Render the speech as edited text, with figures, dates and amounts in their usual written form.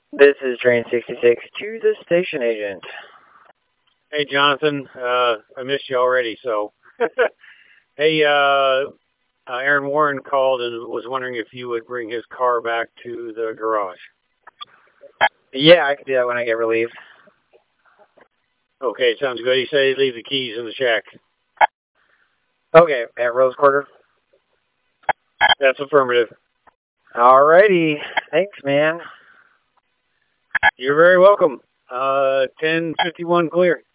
This is Train 66 to the station agent. Hey, Jonathan. I missed you already, so. Hey, Aaron Warren called and was wondering if you would bring his car back to the garage. Yeah, I can do that when I get relieved. Okay, sounds good. He said he'd leave the keys in the shack. Okay, at Rose Quarter? That's affirmative. Alrighty. Thanks, man. You're very welcome. 10:51 clear.